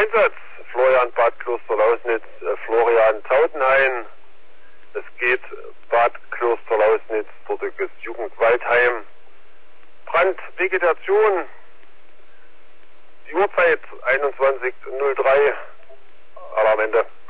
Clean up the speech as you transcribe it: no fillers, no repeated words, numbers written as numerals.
Einsatz. Florian Bad Kloster-Lausnitz, Florian Tautenhain. Es geht Bad Kloster-Lausnitz, dortiges Jugendwaldheim. Brand, Vegetation. Die Uhrzeit 21:03. Alarm Ende.